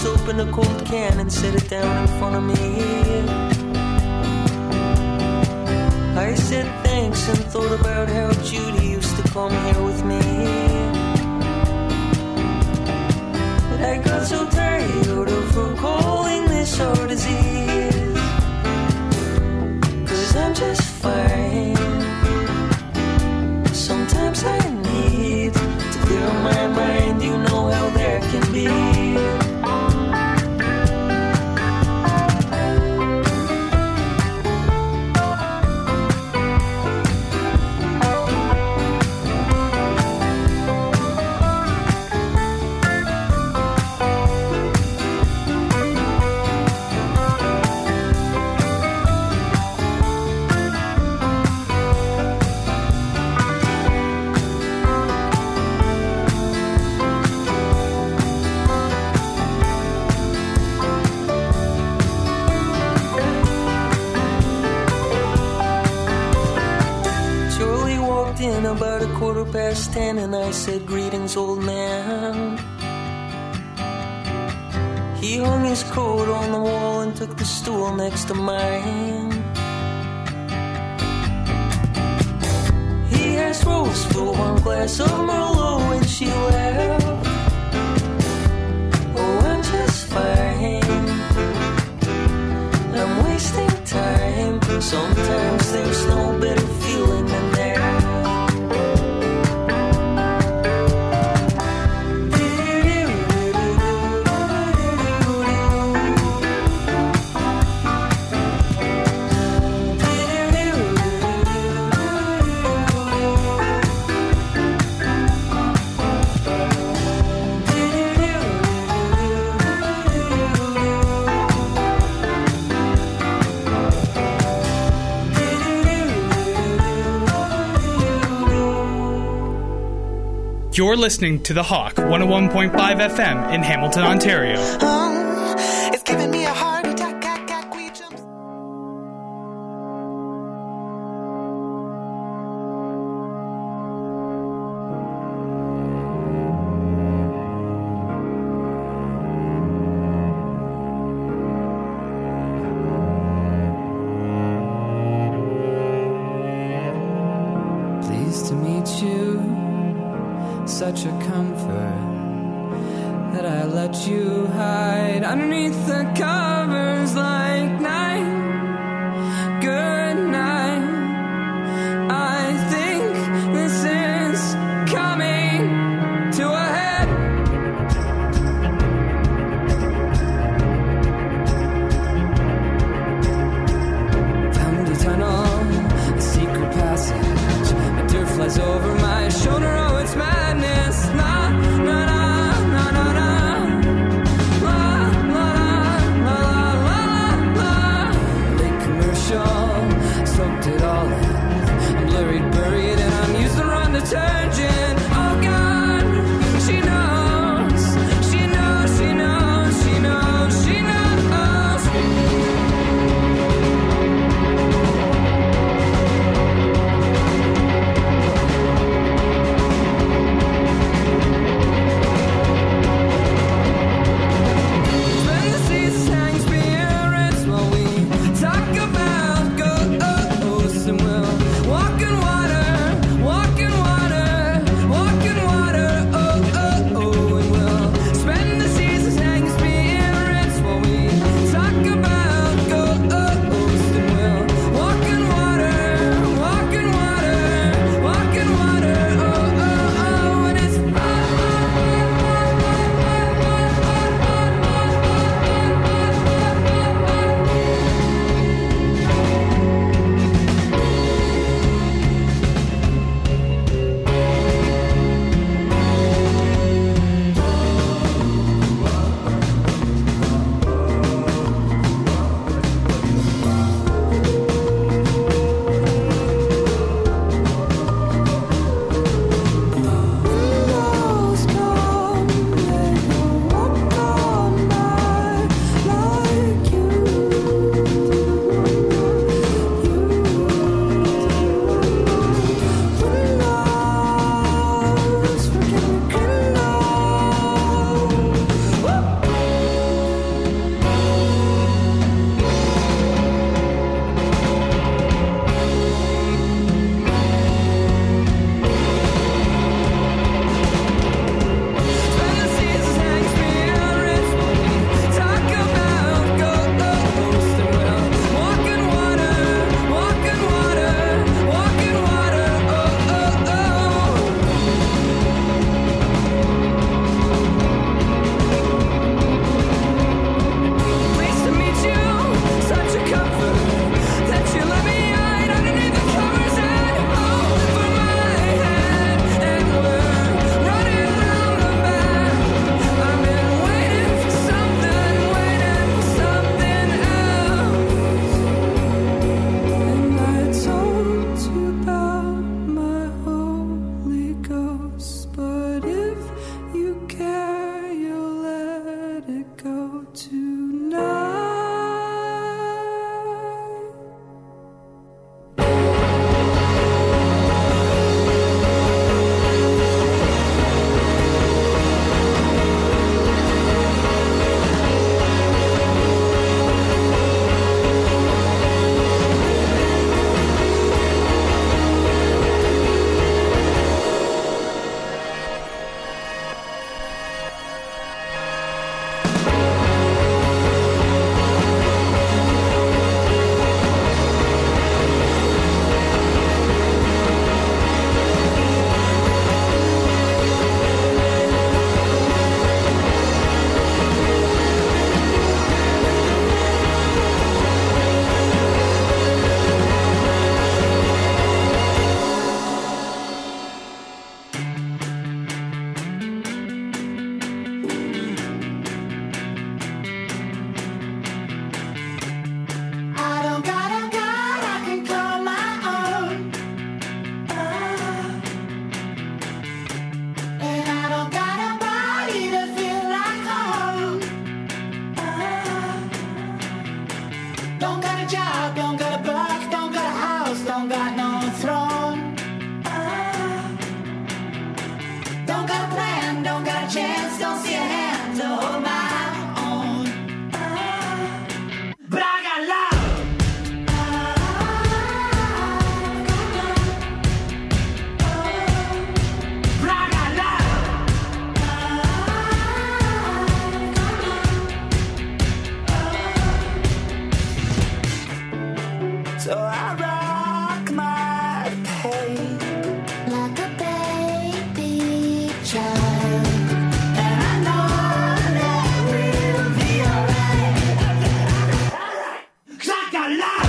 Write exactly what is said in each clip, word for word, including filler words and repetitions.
just opened a cold can and set it down in front of me. I said thanks and thought about how Judy used to come here with me. But I got so tired of her calling this our disease. 'Cause I'm just fine. Sometimes I need to clear my mind, you know how that can be. About a quarter past ten, and I said, greetings, old man. He hung his coat on the wall and took the stool next to mine. He asked Rose for one glass of Merlot and she laughed. Oh, I'm just fine. I'm wasting time. Sometimes there's no better feeling than that. You're listening to The Hawk, one oh one point five F M in Hamilton, Ontario. Oh, it's giving me a heart attack. Pleased to meet you. Such a comfort that I let you hide underneath the covers like night, good night. I think this is coming to a head. Found a tunnel, a secret passage. A deer flies over my shoulder. Oh, it's mad. La, la, la, la, la, la. La, la, la, la, la, la, la. child, and I know that we'll be alright. 'Cause I got love.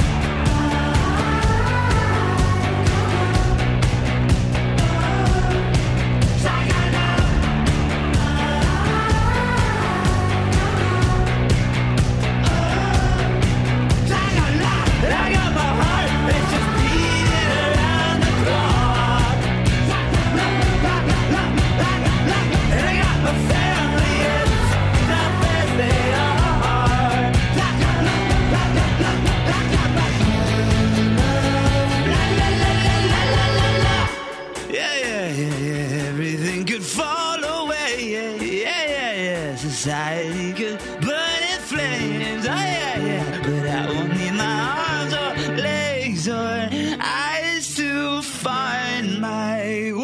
Society could burn in flames, oh yeah, yeah. But I won't need my arms or legs or eyes to find my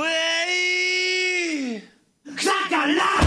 way. 'Cause I got love.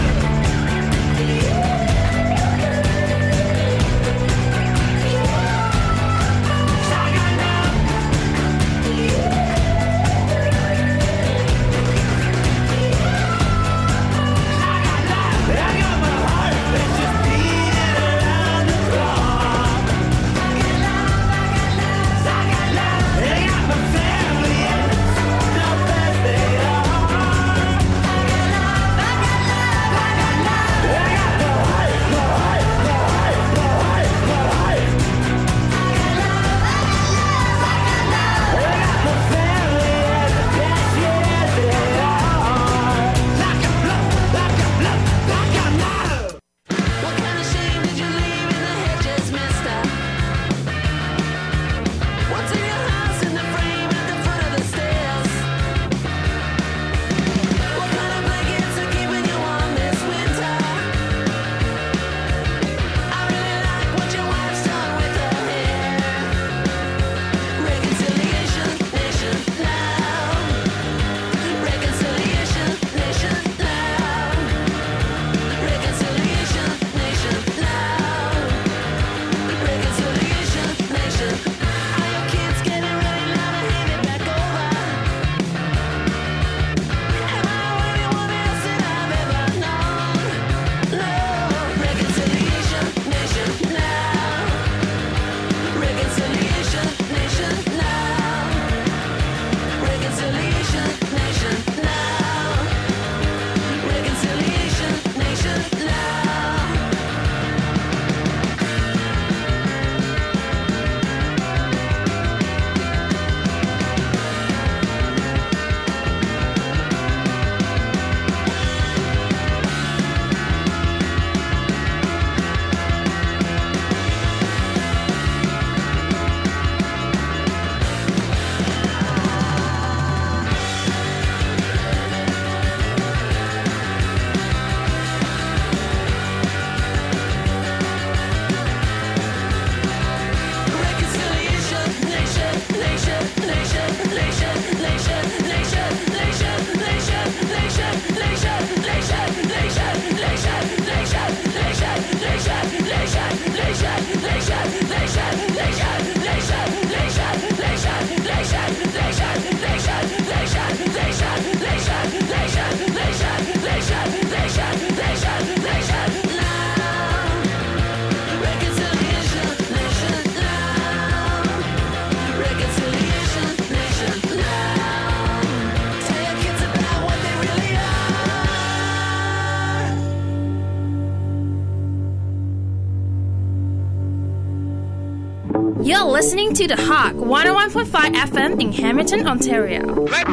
You're listening to The Hawk, one oh one point five F M in Hamilton, Ontario.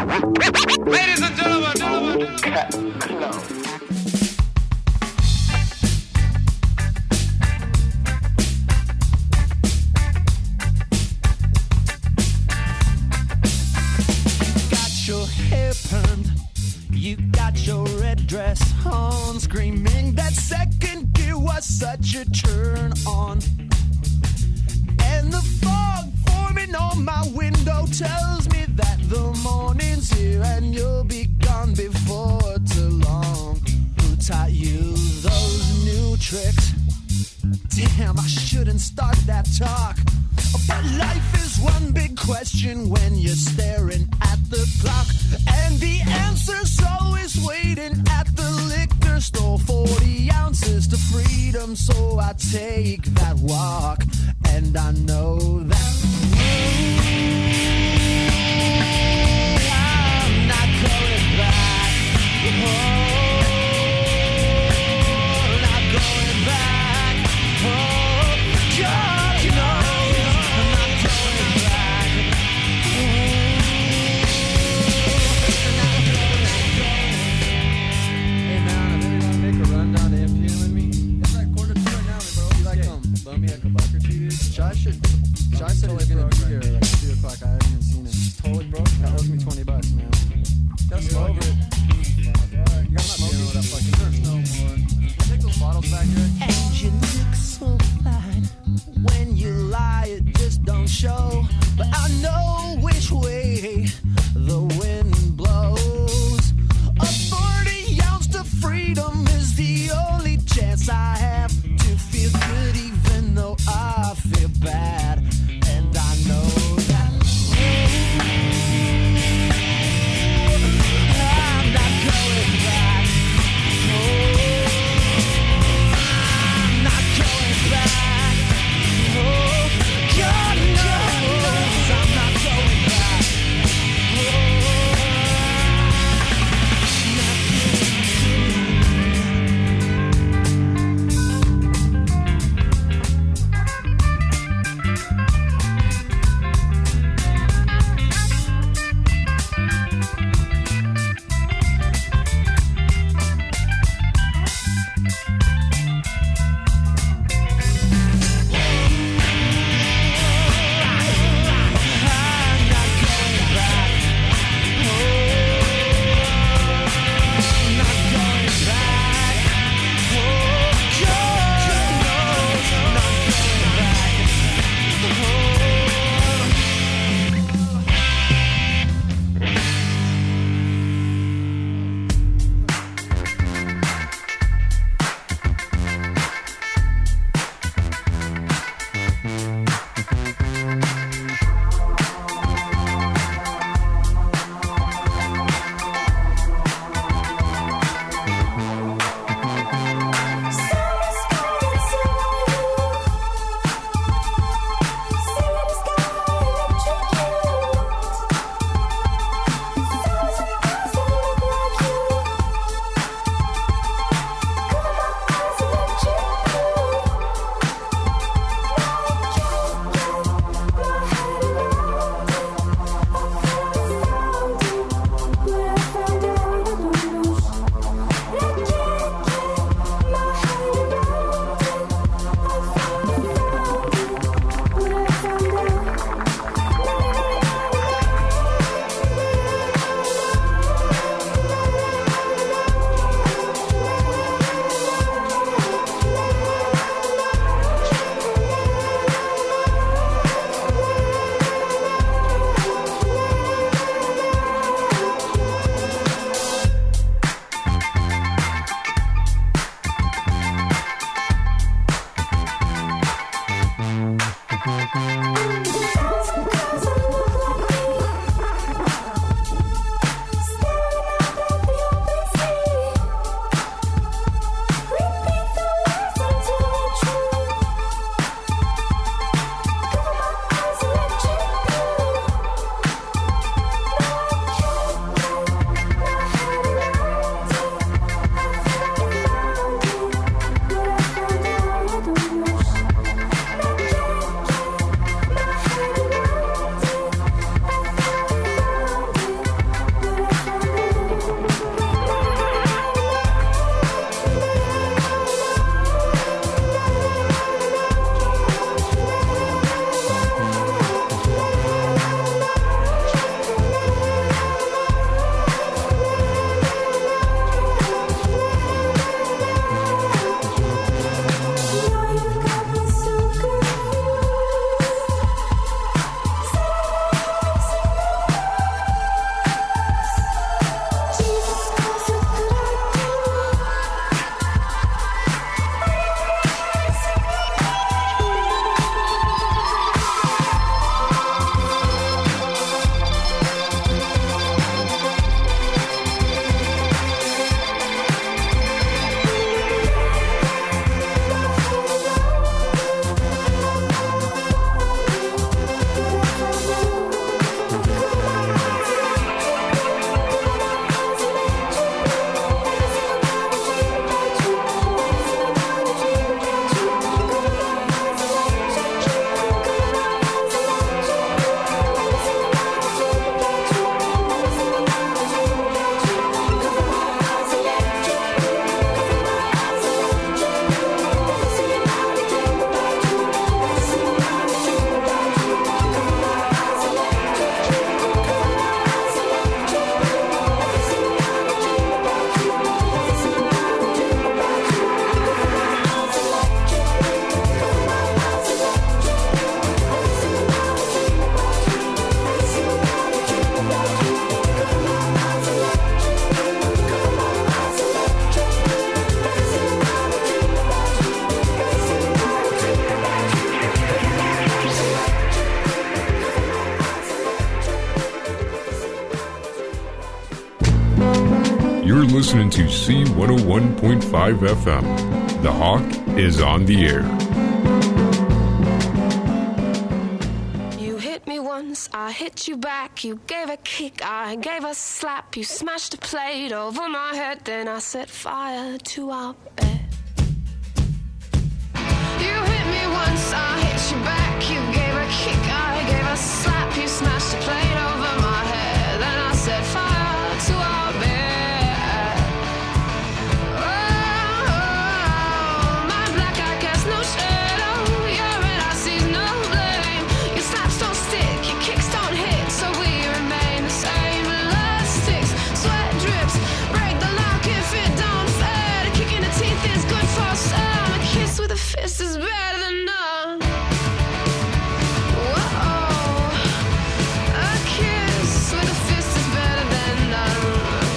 Ladies and gentlemen, gentlemen, gentlemen. Your hair permed, you got your red dress on, screaming that second gear was such a turn on. And the fog forming on my window tells me that the morning's here and you'll be gone before too long. Who taught you those new tricks? Damn, I shouldn't start that talk. But life is one big question when you're staring at the clock, and the answer's always waiting freedom, so I take that walk, and I know that I'm not going back. Oh, not going back. Oh, God knows I'm not going back. Oh, not going back. Hey man, I really want to make a run down to M P M with me. It's like quarter to two right now, bro. You like um, loan me like a buck or two, dude? Josh should. Josh said he's gonna be here like two o'clock. I haven't You're listening to C one oh one point five F M. The Hawk is on the air. You hit me once, I hit you back. You gave a kick, I gave a slap. You smashed a plate over my head, then I set fire to our bed. You hit me once, I hit you back. You gave a kick, I gave a slap. You smashed a plate over my head, then I set fire to our bed. Fist is better than none. Whoa, a kiss with a fist is better than none.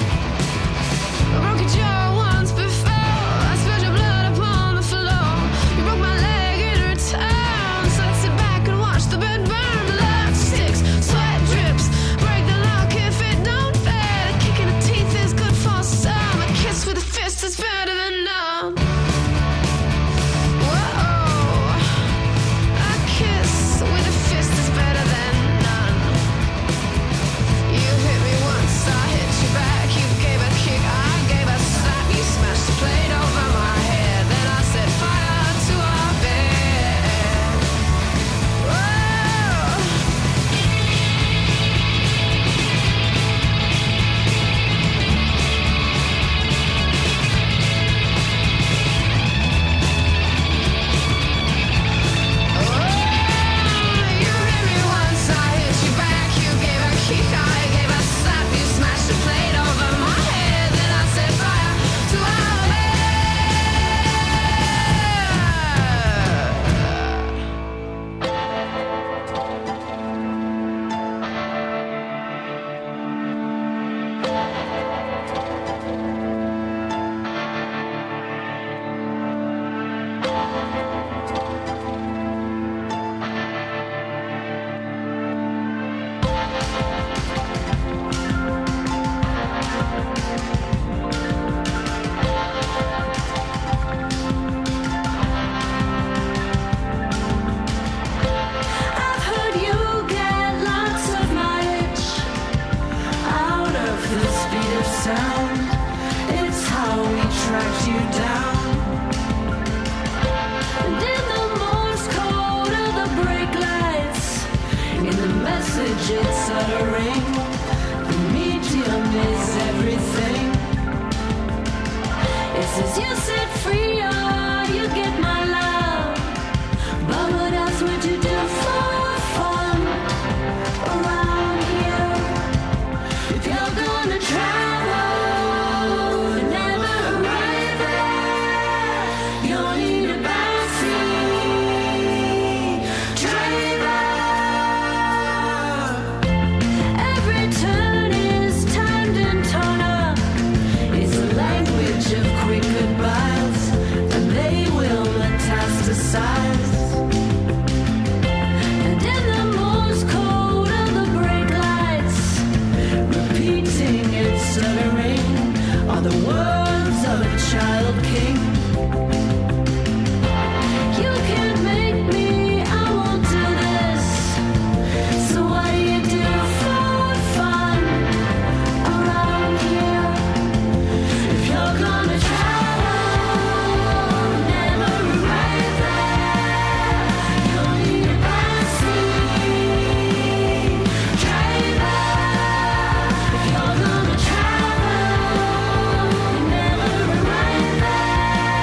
I broke your jaw once before. I spilled your blood upon the floor. You broke my leg in return. So let's sit back and watch the bed burn. Blood sticks, sweat drips. Break the lock if it don't fit. A kick in the teeth is good for some. A kiss with a fist is better than none. Never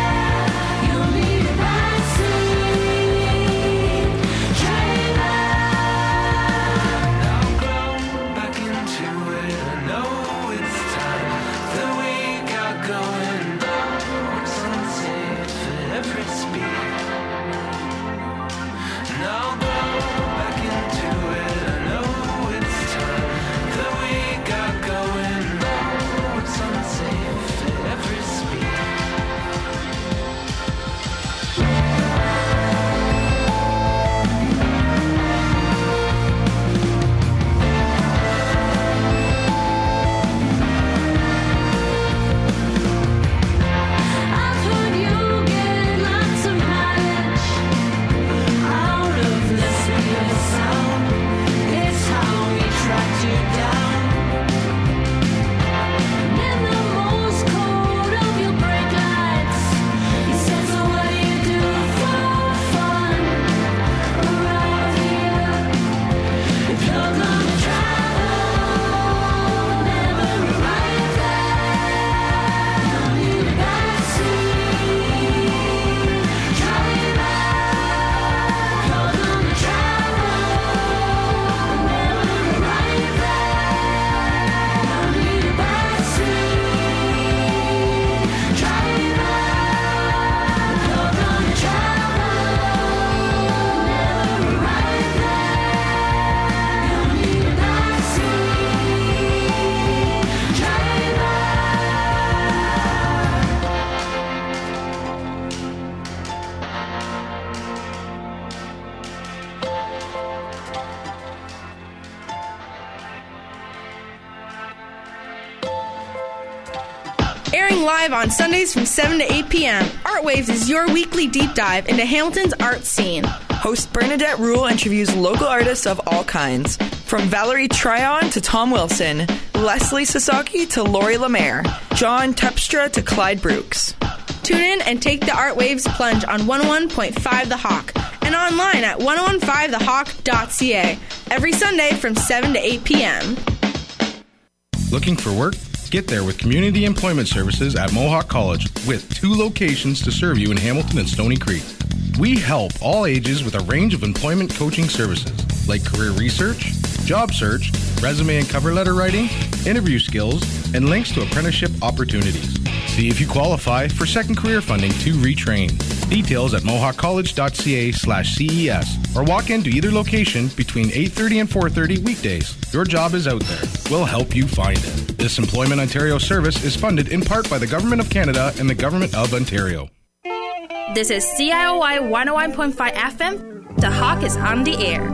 Airing live on Sundays from seven to eight p.m., Artwaves is your weekly deep dive into Hamilton's art scene. Host Bernadette Rule interviews local artists of all kinds, from Valerie Tryon to Tom Wilson, Leslie Sasaki to Lori Lemaire, John Tepstra to Clyde Brooks. Tune in and take the Artwaves plunge on one oh one point five The Hawk and online at ten fifteen the hawk dot c a every Sunday from seven to eight p.m. Looking for work? Get there with Community Employment Services at Mohawk College, with two locations to serve you in Hamilton and Stony Creek. We help all ages with a range of employment coaching services like career research, job search, resume and cover letter writing, interview skills, and links to apprenticeship opportunities. See if you qualify for second career funding to retrain. Details at mohawk college dot c a slash C E S or walk into either location between eight thirty and four thirty weekdays. Your job is out there. We'll help you find it. This Employment Ontario service is funded in part by the Government of Canada and the Government of Ontario. This is C I O Y one oh one point five F M. The Hawk is on the air.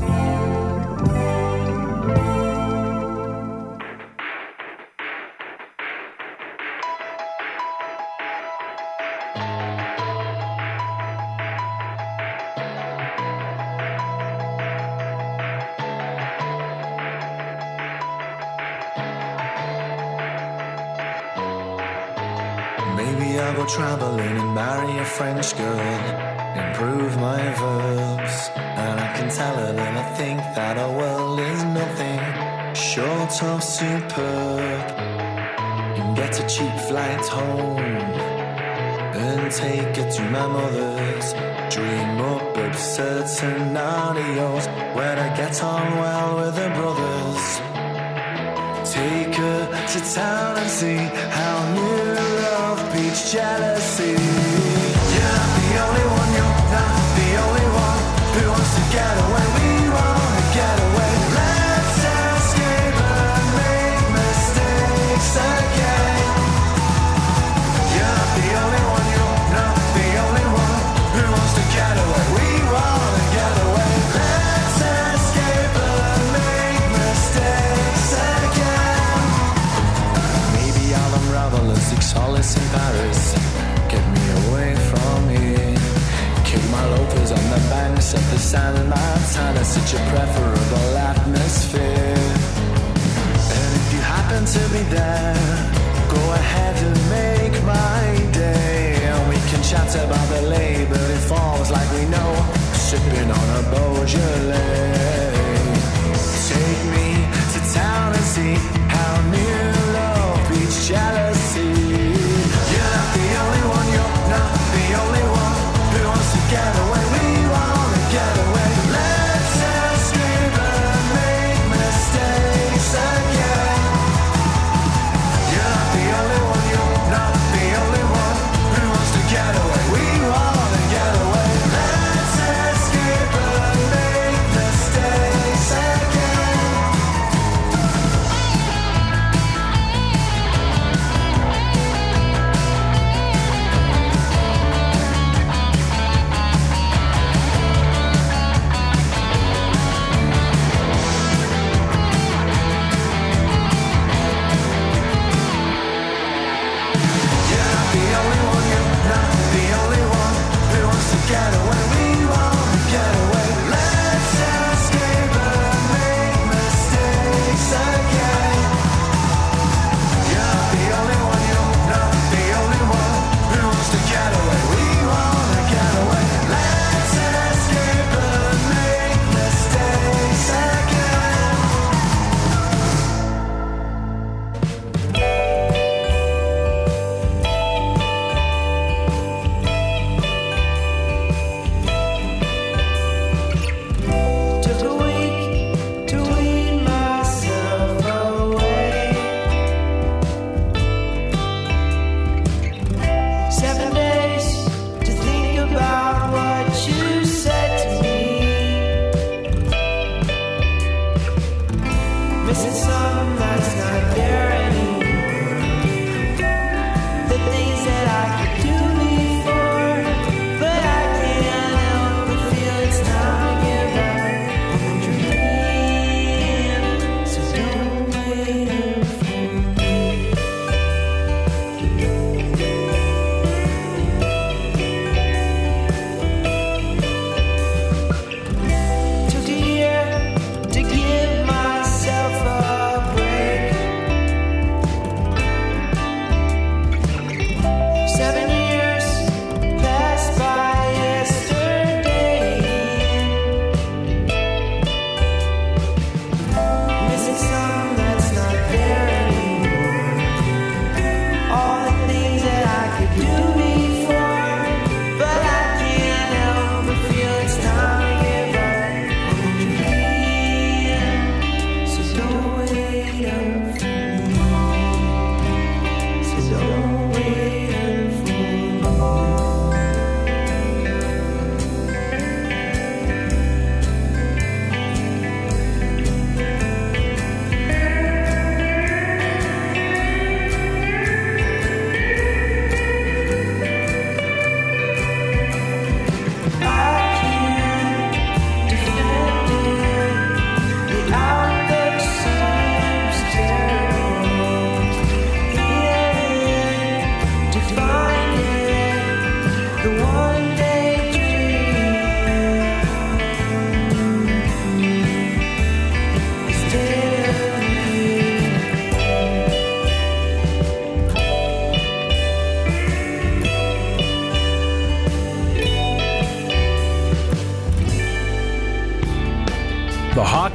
Maybe I'll go traveling and marry a French girl, improve my verbs, and I can tell her that I think that our world is nothing short of superb. And get a cheap flight home and take her to my mother's. Dream up absurd scenarios where I get on well with her brothers. Take her to town and see how new love beats jealousy. You're not the only one, you're not the only one who wants to get away. We want to get away. Let's escape and make mistakes again. You're not the only one, you're not the only one who wants to get away. We want to get away. Let's escape and make mistakes again. Maybe I'll unravel and seek solace in Paris. Get me away from here. Kick my loafers on the banks of the San Martin. Such a preferable atmosphere. And if you happen to be there, go ahead and make my day. And we can chat about the Liberty Falls like we know, sipping on a Beaujolais. Take me to town and see how new love beats jealousy. You're not the only one, you're not the only one who wants to get away. We want to get away. Let's escape and make mistakes again. You're not the only one, you're not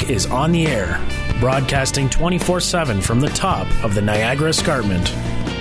Hawk is on the air, broadcasting twenty-four seven from the top of the Niagara Escarpment.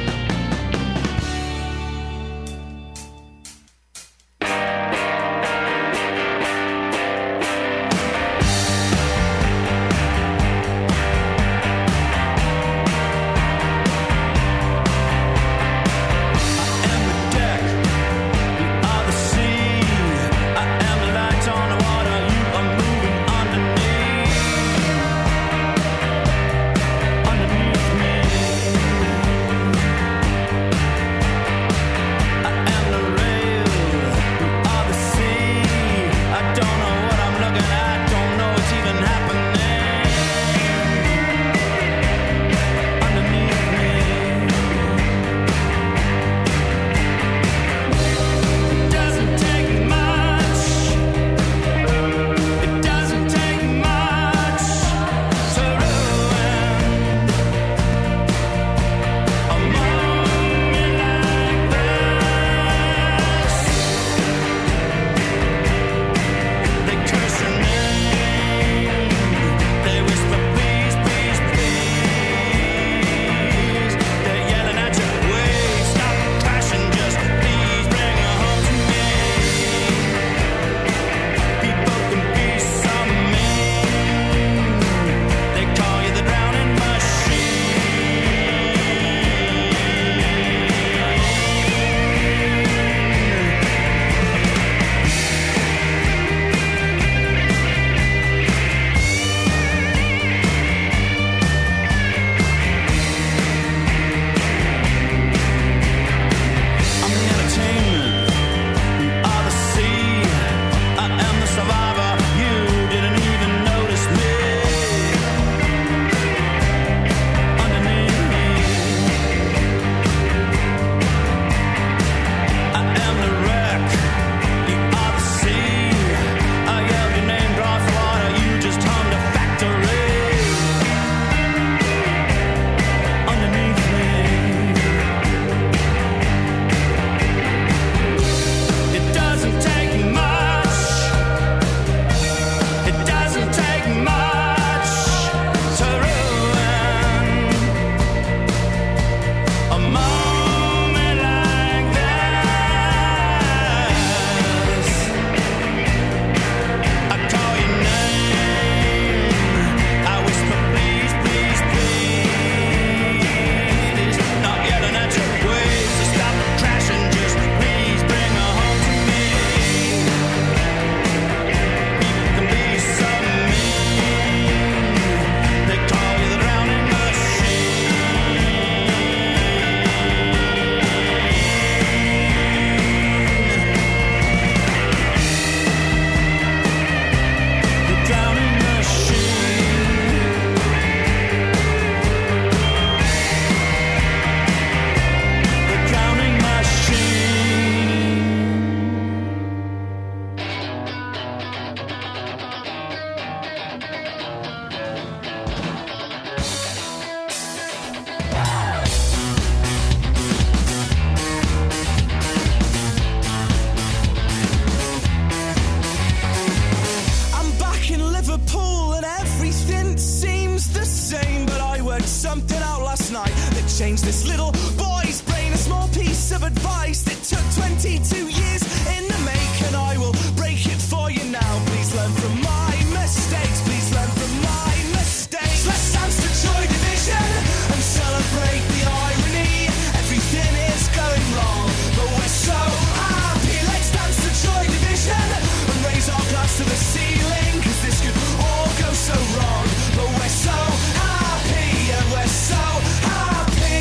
Changed this little boy's brain. A small piece of advice that took twenty-two years in the make, and I will break it for you now. Please learn from my mistakes. Please learn from my mistakes. Let's dance to Joy Division and celebrate the irony. Everything is going wrong, but we're so happy. Let's dance to Joy Division and raise our glass to the ceiling, 'cause this could all go so wrong, but we're so happy, and we're so happy.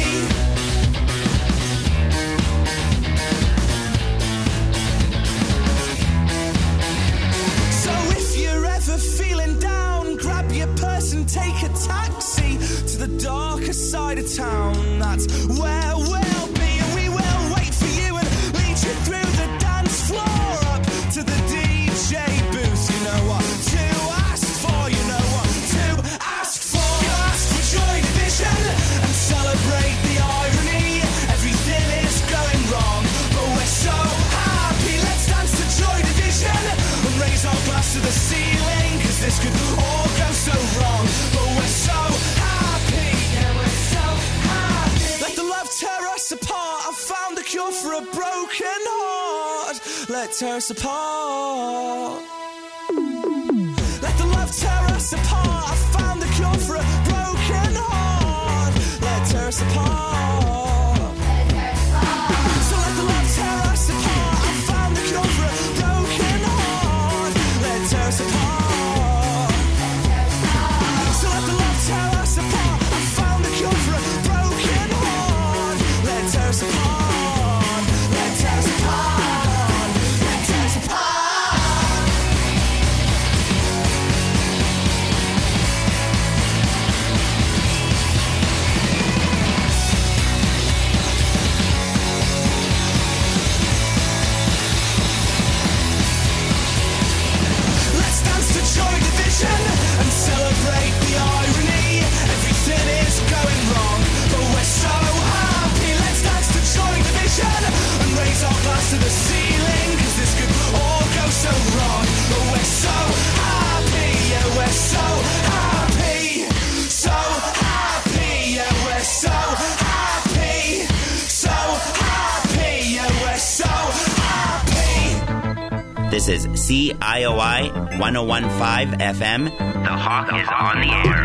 Feeling down, grab your purse and take a taxi to the darker side of town. That's where we'll be, and we will wait for you and lead you through the dance floor up to the D J booth. You know what to ask for, you know what to ask for. You ask for Joy Division and celebrate the irony. Everything is going wrong, but we're so happy. Let's dance to Joy Division and raise our glass to the ceiling, 'cause this could all go so us apart. I found the cure for a broken heart. Let tear us apart. Let the love tear us apart. I found the cure for a broken heart. Let tear us apart. So let the love tear us apart. I found the cure for a broken heart. Let tear us apart. So let the love tear us apart. I found the cure for a broken heart. Let tear us apart. Let tear us apart. Let tear us apart. Joy division and celebrate the irony. Everything is going wrong, but we're so happy. Let's dance to joy division and raise our glass to the ceiling, cause this could all go so wrong. But we're so happy, yeah, we're so happy. So happy, yeah, we're so happy. So happy, yeah, we're so happy. This is C I O I one oh one point five F M. The Hawk is on the air.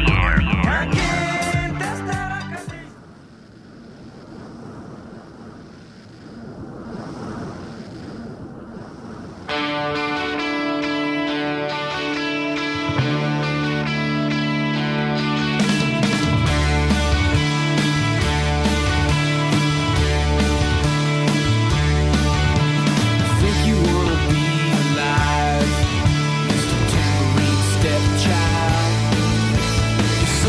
Stepchild,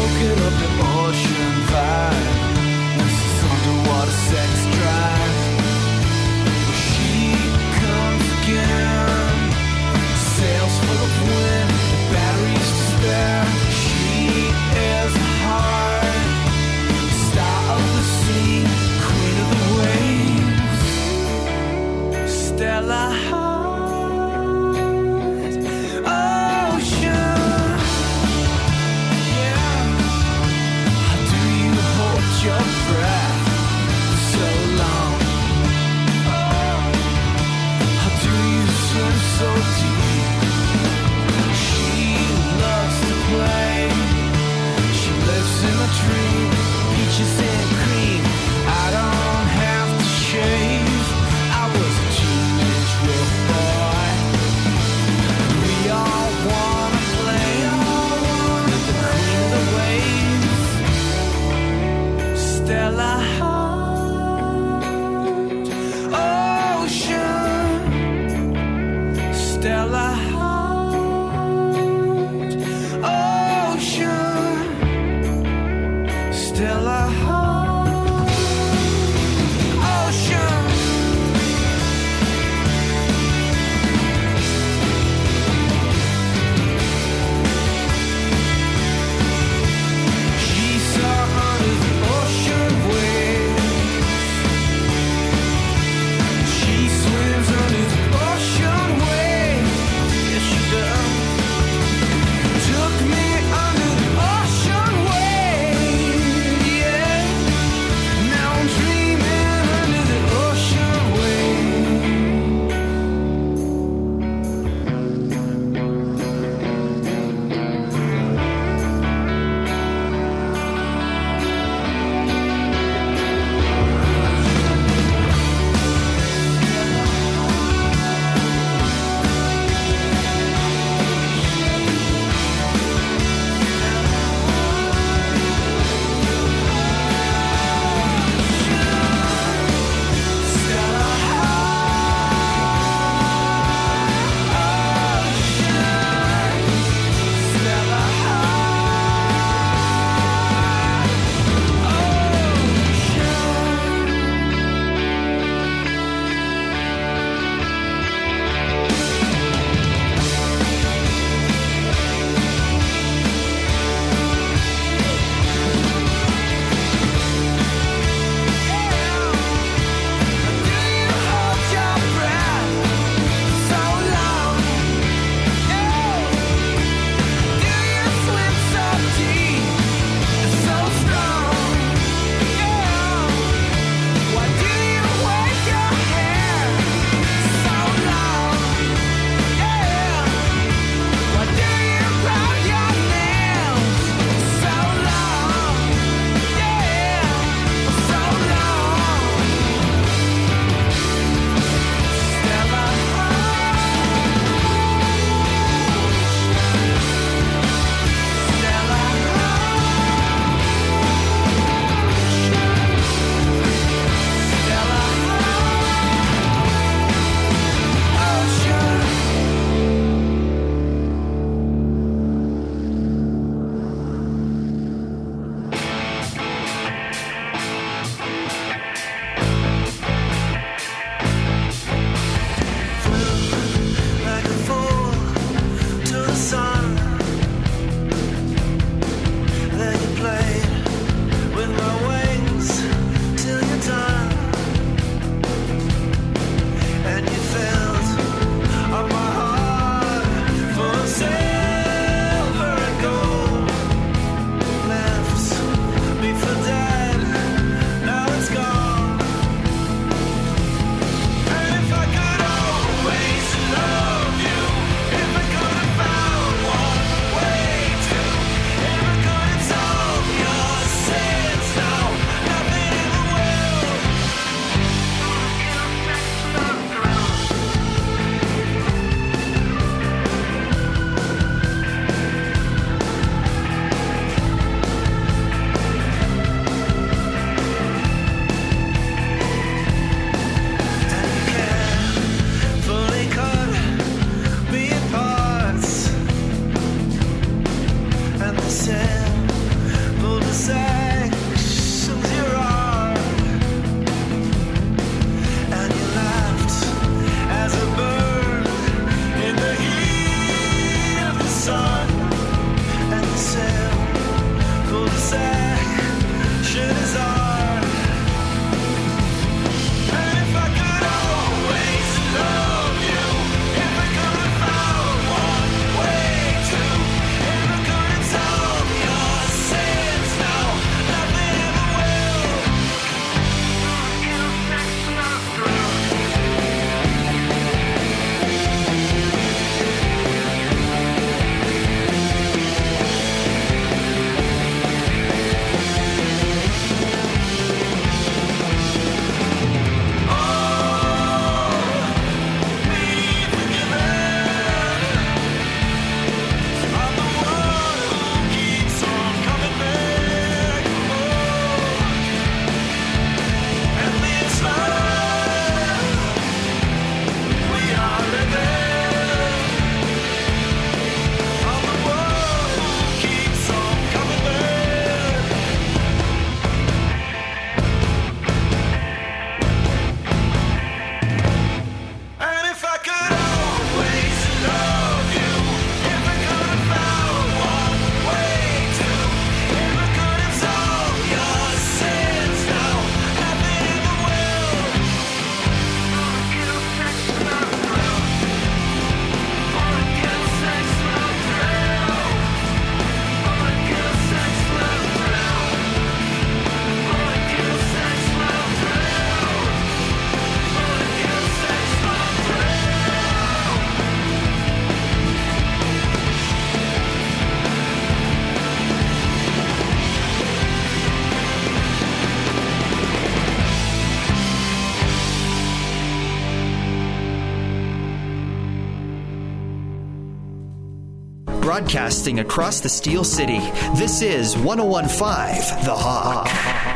broadcasting across the Steel City. This is one oh one point five The Hawk.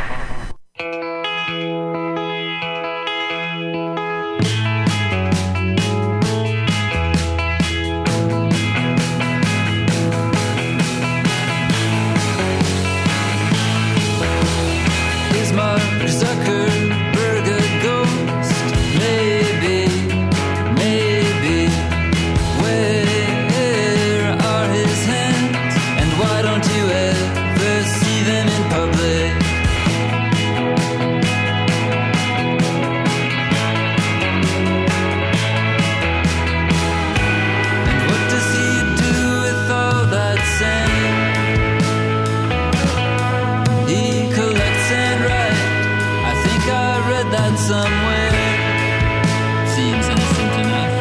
Is Mark Zuckerberg a ghost? Maybe, maybe. Where are his hands? And why don't you ever see them in public? And what does he do with all that sand? He collects and writes. I think I read that somewhere. Seems innocent enough.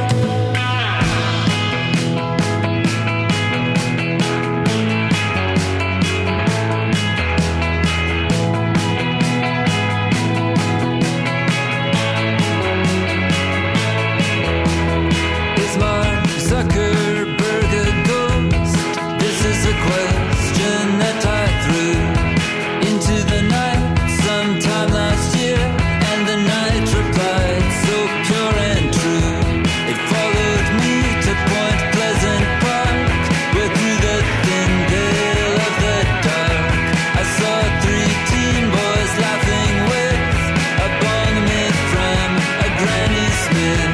Is Mark Zuckerberg a ghost? This is a question that I threw into the night sometime last year, and the night replied so pure and true. It followed me to Point Pleasant Park, where through the thin veil of the dark I saw three teen boys laughing with a bong made from a Granny Smith,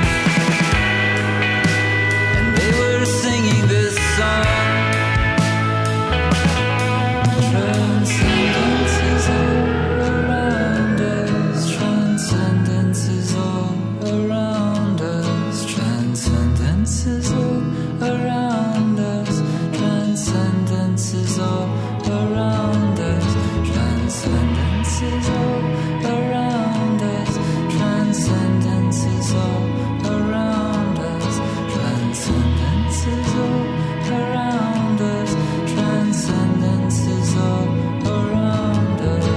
and they were singing this song. Transcendence is all around us. Transcendence is all around us. Transcendence is all around us. Transcendence is all around us. Transcendence is all around us. Transcendence is all around us. Transcendence is all around us. Transcendence is all around us.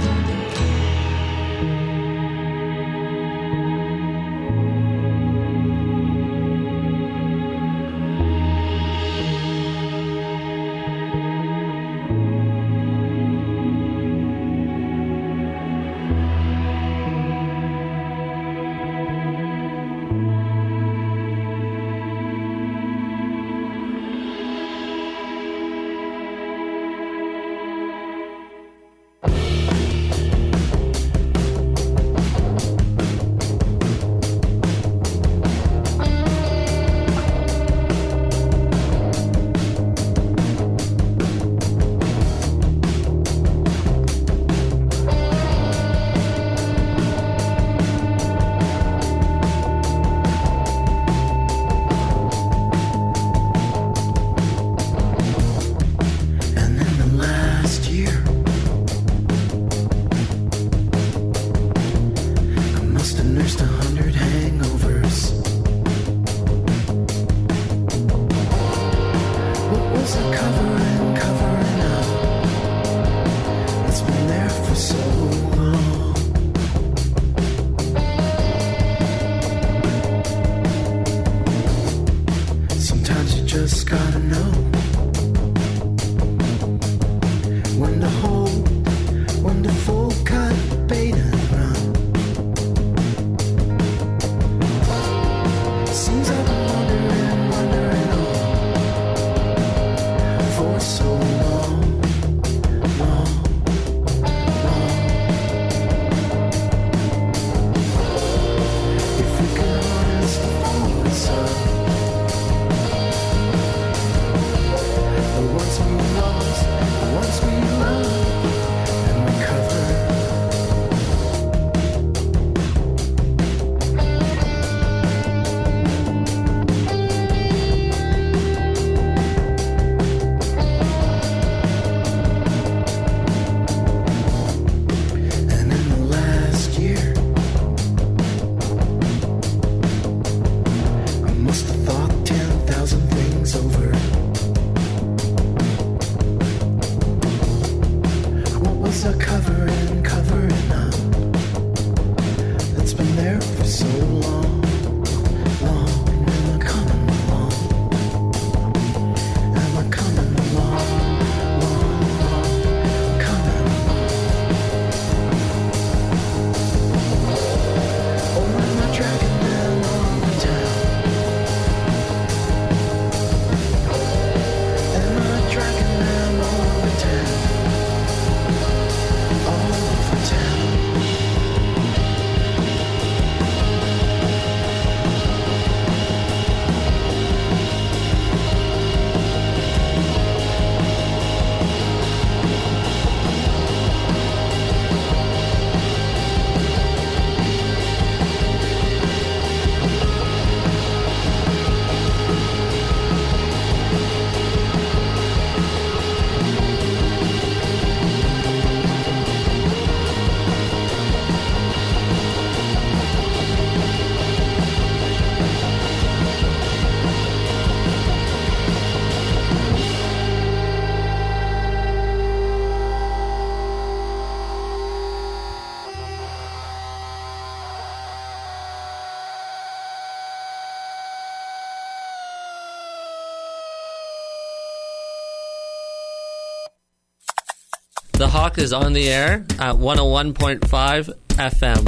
And in the last year, I must have nursed a hundred hangovers. What was I covering, covering up? It's been there for so long. Sometimes you just gotta know when to hold, when to fold, cut, bait and run. The Hawk is on the air at one oh one point five F M.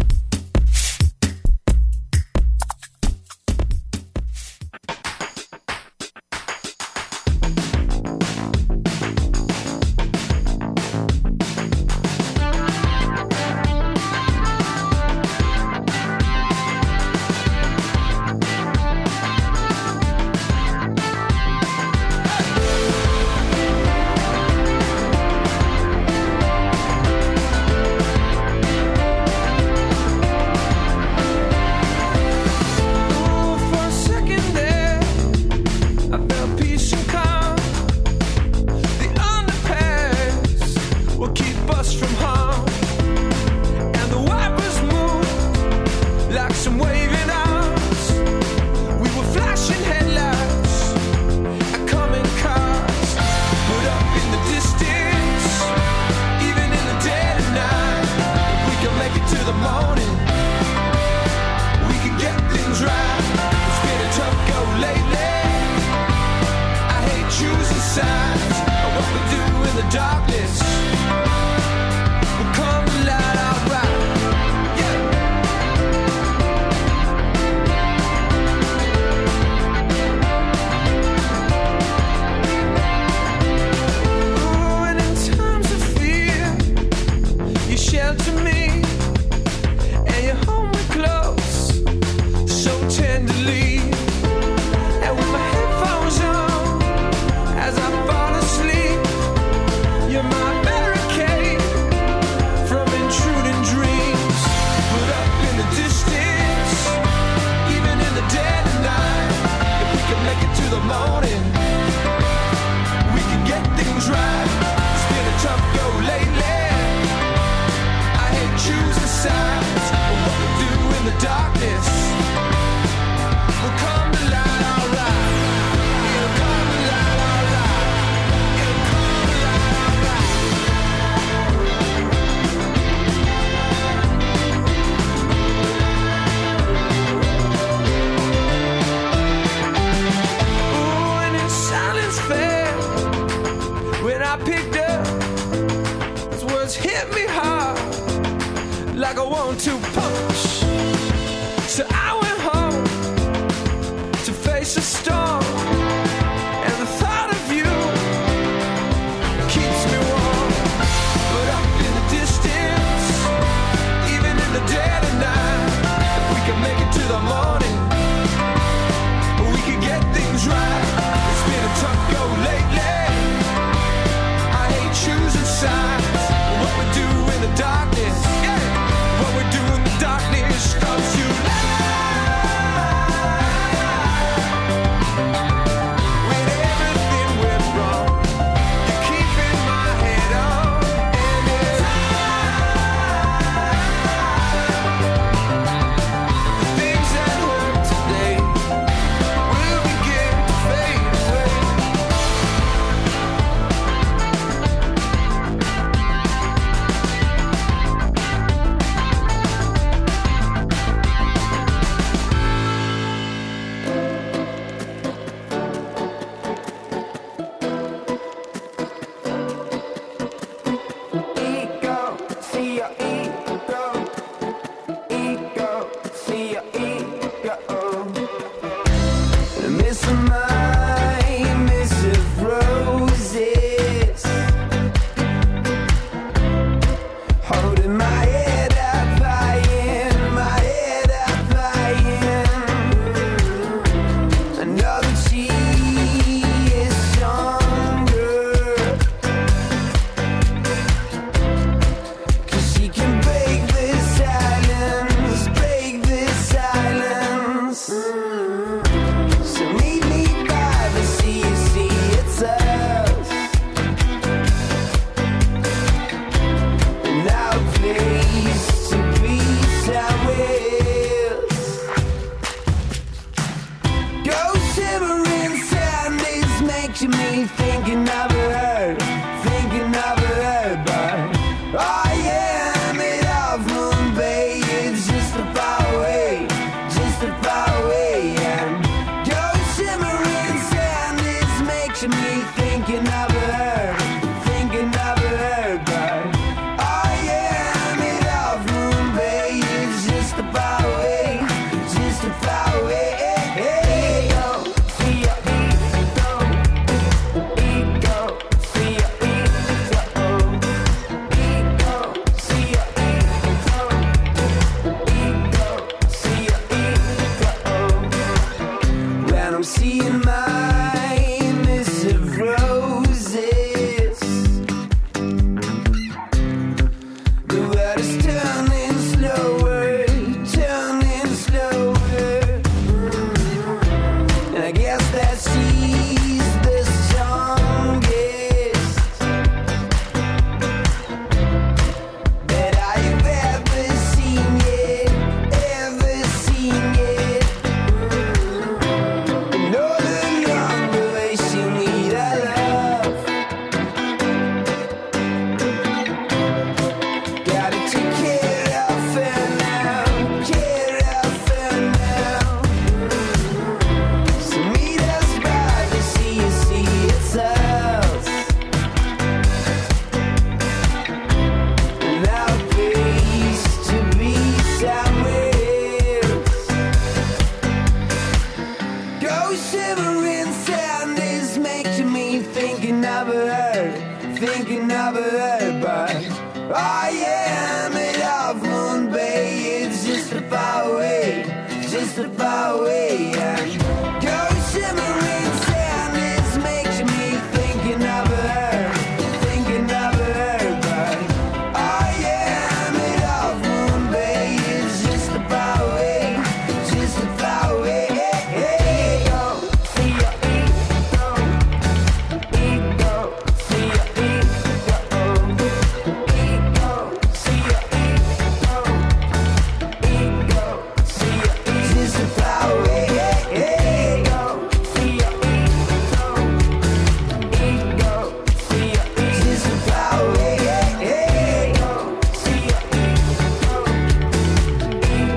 So I went home to face a storm.